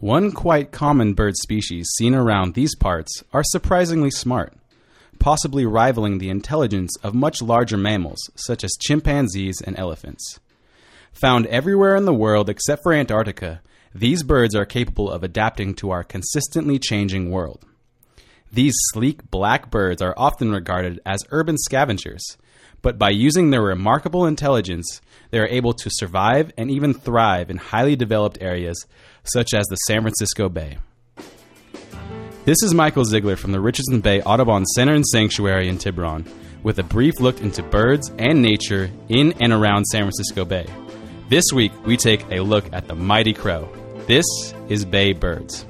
One quite common bird species seen around these parts are surprisingly smart, possibly rivaling the intelligence of much larger mammals such as chimpanzees and elephants. Found everywhere in the world except for Antarctica, these birds are capable of adapting to our consistently changing world. These sleek black birds are often regarded as urban scavengers, but by using their remarkable intelligence, they are able to survive and even thrive in highly developed areas such as the San Francisco Bay. This is Michael Ziegler from the Richardson Bay Audubon Center and Sanctuary in Tiburon, with a brief look into birds and nature in and around San Francisco Bay. This week, we take a look at the mighty crow. This is Bay Birds.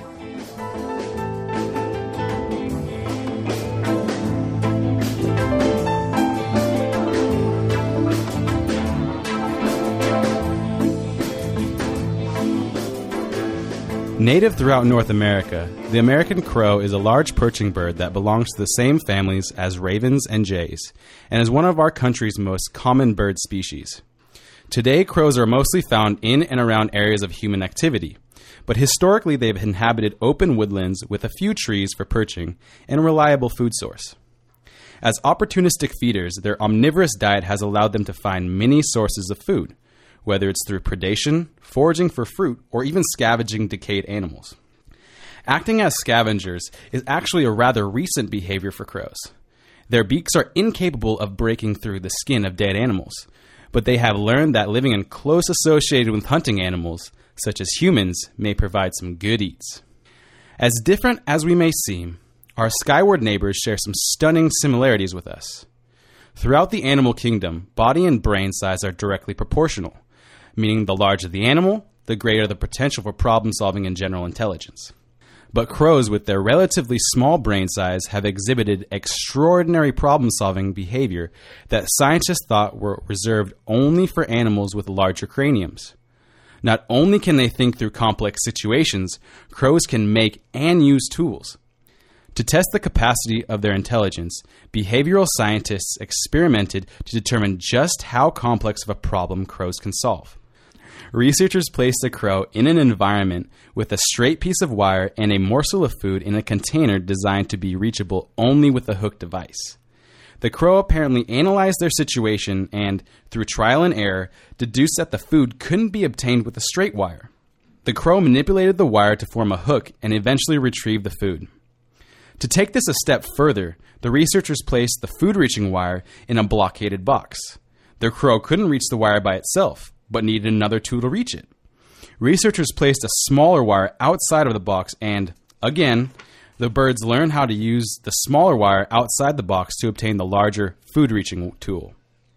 Native throughout North America, the American crow is a large perching bird that belongs to the same families as ravens and jays, and is one of our country's most common bird species. Today, crows are mostly found in and around areas of human activity, but historically they've inhabited open woodlands with a few trees for perching and a reliable food source. As opportunistic feeders, their omnivorous diet has allowed them to find many sources of food, whether it's through predation, foraging for fruit, or even scavenging decayed animals. Acting as scavengers is actually a rather recent behavior for crows. Their beaks are incapable of breaking through the skin of dead animals, but they have learned that living in close association with hunting animals, such as humans, may provide some good eats. As different as we may seem, our skyward neighbors share some stunning similarities with us. Throughout the animal kingdom, body and brain size are directly proportional, meaning the larger the animal, the greater the potential for problem-solving and general intelligence. But crows, with their relatively small brain size, have exhibited extraordinary problem-solving behavior that scientists thought were reserved only for animals with larger craniums. Not only can they think through complex situations, crows can make and use tools. To test the capacity of their intelligence, behavioral scientists experimented to determine just how complex of a problem crows can solve. Researchers placed a crow in an environment with a straight piece of wire and a morsel of food in a container designed to be reachable only with a hook device. The crow apparently analyzed their situation and, through trial and error, deduced that the food couldn't be obtained with a straight wire. The crow manipulated the wire to form a hook and eventually retrieved the food. To take this a step further, the researchers placed the food-reaching wire in a blockaded box. The crow couldn't reach the wire by itself, but needed another tool to reach it. Researchers placed a smaller wire outside of the box and, again, the birds learned how to use the smaller wire outside the box to obtain the larger food-reaching tool.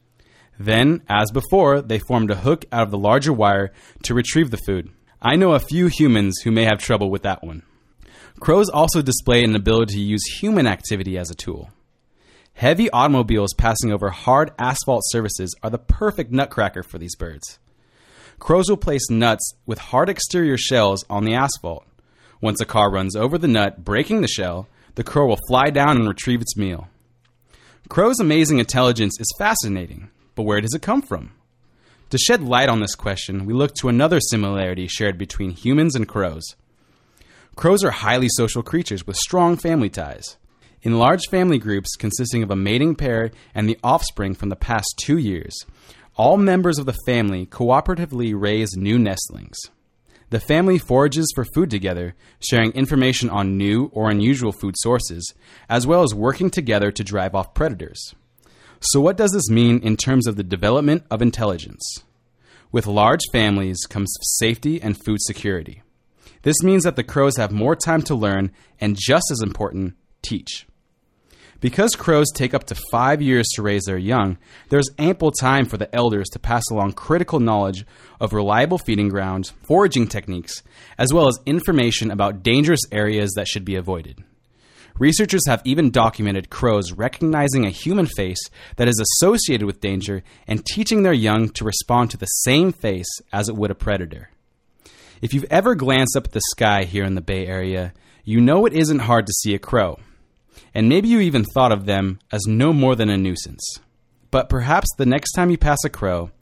Then, as before, they formed a hook out of the larger wire to retrieve the food. I know a few humans who may have trouble with that one. Crows also display an ability to use human activity as a tool. Heavy automobiles passing over hard asphalt surfaces are the perfect nutcracker for these birds. Crows will place nuts with hard exterior shells on the asphalt. Once a car runs over the nut, breaking the shell, the crow will fly down and retrieve its meal. Crows' amazing intelligence is fascinating, but where does it come from? To shed light on this question, we look to another similarity shared between humans and crows. Crows are highly social creatures with strong family ties. In large family groups consisting of a mating pair and the offspring from the past 2 years, all members of the family cooperatively raise new nestlings. The family forages for food together, sharing information on new or unusual food sources, as well as working together to drive off predators. So what does this mean in terms of the development of intelligence? With large families comes safety and food security. This means that the crows have more time to learn and, just as important, teach. Because crows take up to 5 years to raise their young, there's ample time for the elders to pass along critical knowledge of reliable feeding grounds, foraging techniques, as well as information about dangerous areas that should be avoided. Researchers have even documented crows recognizing a human face that is associated with danger and teaching their young to respond to the same face as it would a predator. If you've ever glanced up at the sky here in the Bay Area, you know it isn't hard to see a crow. And maybe you even thought of them as no more than a nuisance. But perhaps the next time you pass a crow,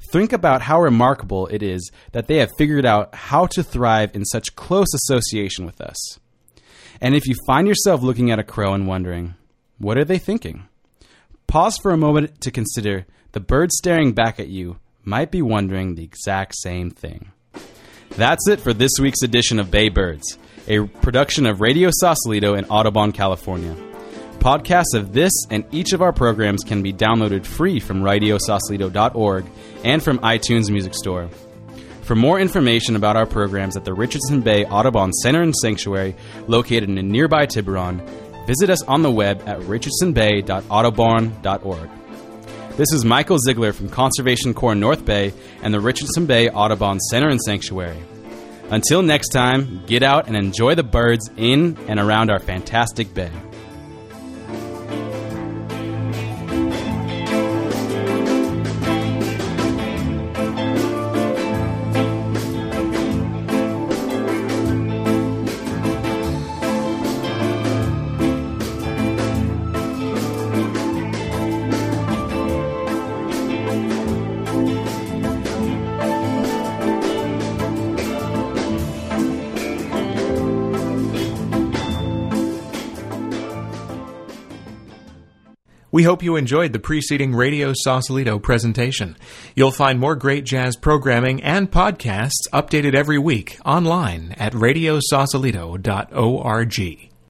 Think about how remarkable it is that they have figured out how to thrive in such close association with us. And if you find yourself looking at a crow and wondering, what are they thinking? Pause for a moment to consider the bird staring back at you might be wondering the exact same thing. That's it for this week's edition of Bay Birds, a production of Radio Sausalito in Audubon, California. Podcasts of this and each of our programs can be downloaded free from radiosausalito.org and from iTunes Music Store. For more information about our programs at the Richardson Bay Audubon Center and Sanctuary, located in nearby Tiburon, visit us on the web at richardsonbay.audubon.org. This is Michael Ziegler from Conservation Corps North Bay and the Richardson Bay Audubon Center and Sanctuary. Until next time, get out and enjoy the birds in and around our fantastic bay. We hope you enjoyed the preceding Radio Sausalito presentation. You'll find more great jazz programming and podcasts updated every week online at radiosausalito.org.